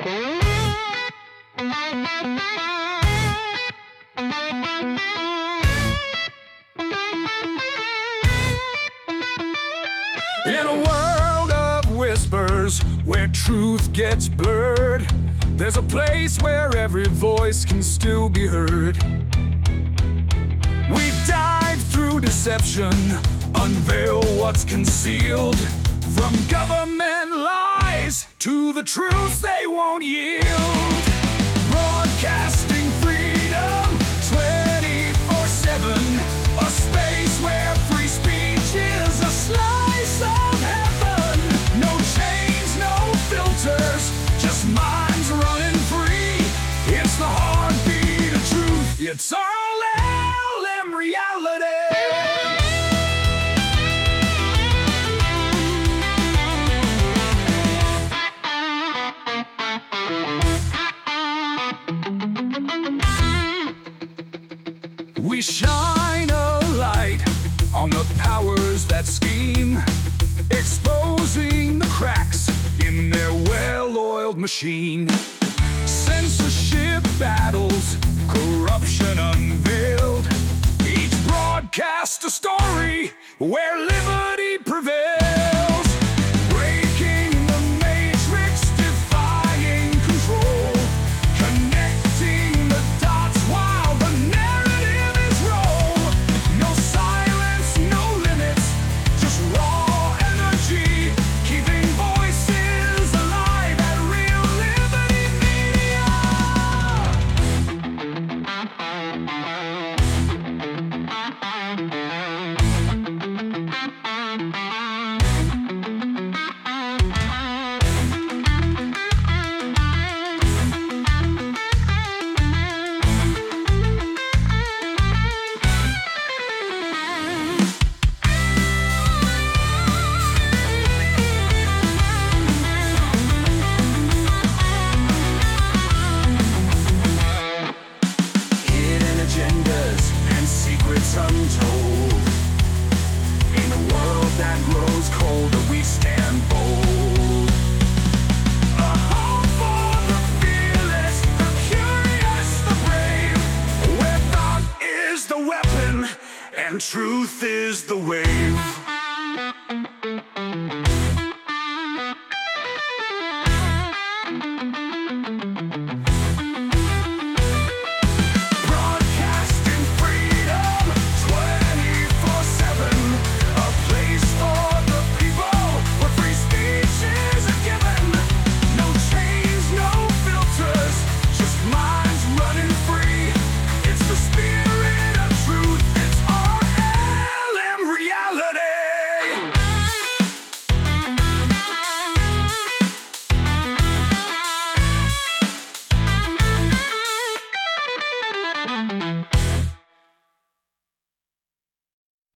In a world of whispers, where truth gets blurred, there's a place where every voice can still be heard. We dive through deception, unveil what's concealed, from government lies to the truths they won't yield. Broadcasting freedom 24/7, a space where free speech is a slice of heaven. No chains, no filters, just minds running free. It's the heartbeat of truth, it's RLM reality. We shine a light on the powers that scheme, exposing the cracks in their well-oiled machine. Censorship battles, corruption unveiled, each broadcast a story where liberty prevails. Breaking the matrix, defying control, connecting the dots while the narrative is roll. No silence, no limits, just raw energy, keeping voices alive at Real Liberty Media. Hidden agendas and secrets untold. In a world that grows colder, we stand bold. A home for the fearless, the curious, the brave, where thought is the weapon and truth is the wave.